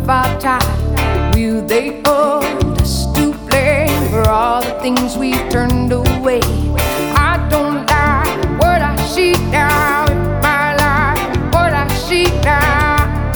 of our time, will they hold us to blame for all the things we've turned away?